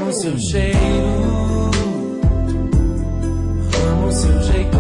amo seu cheiro, amo seu jeito.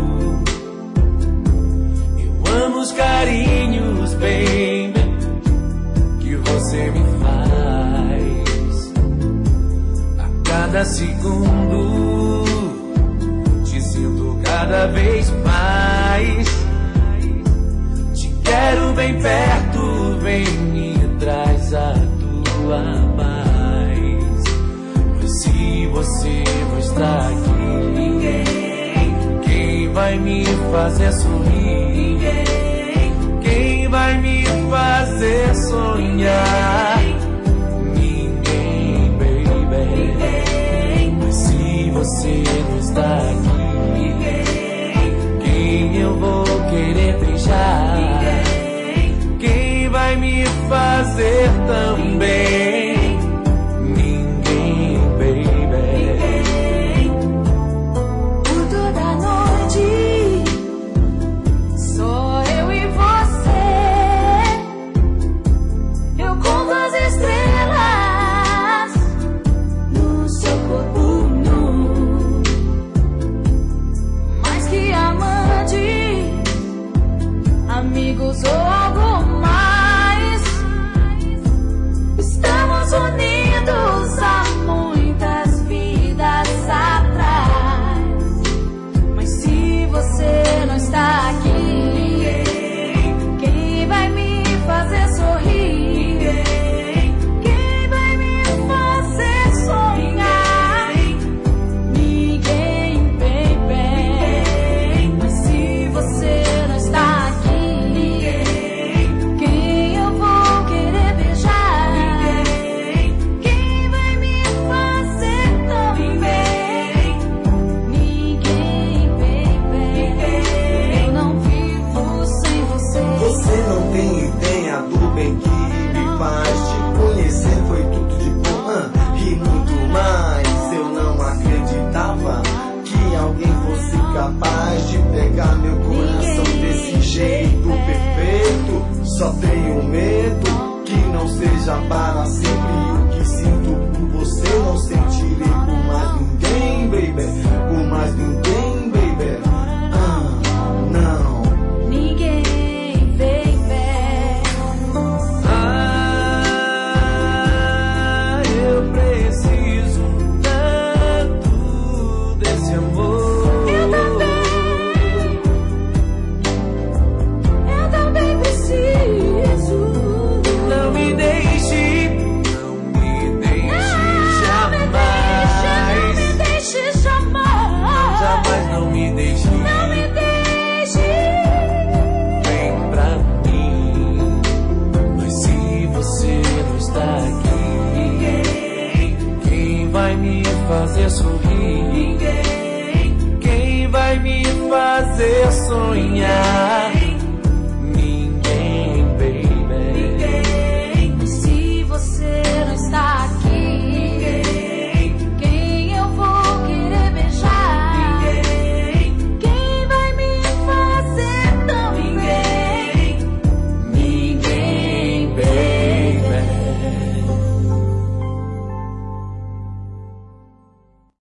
Eu amo os carinhos, baby, que você me faz. A cada segundo te sinto cada vez mais. Te quero bem perto, vem me traz a tua paz. Mas se você não está aqui, ninguém. Quem vai me fazer sorrir? Ninguém. Quem vai me fazer sonhar? Ninguém, baby. Ninguém. Mas se você não está aqui, ninguém. Quem eu vou querer beijar? Ninguém. Quem vai me fazer também? Ninguém, baby. Por toda a noite, só eu e você. Eu conto as estrelas no seu corpo nu. Mais que amante, amigos ou algo mais. Estamos unidos há muitas vidas atrás. Mas se você não está aqui, ninguém. Quem vai me fazer sorrir? Ninguém. Quem vai me fazer sonhar? Ninguém, baby. Mas se você não está aqui, ninguém. Quem eu vou querer beijar? Ninguém. Quem vai me fazer também? Ninguém, baby. Eu não vivo sem você. Você não tem ideia do bem que me faz. Te conhecer foi tudo de bom e muito mais. Eu não acreditava que alguém fosse capaz de pegar meu coração desse jeito perfeito. Só tenho medo que não seja para sempre. O que sinto por você não sentirei por mais ninguém, baby. Por mais ninguém, baby. Não. Ninguém, baby. Ah, eu preciso tanto desse amor. Eu também preciso. Não me deixe, não me deixe jamais. Não me deixe jamais. Jamais não me deixe. Não me deixe. Vem pra mim. Mas se você não está aqui, ninguém. Quem vai me fazer sorrir? Ninguém. Quem vai me fazer sonhar?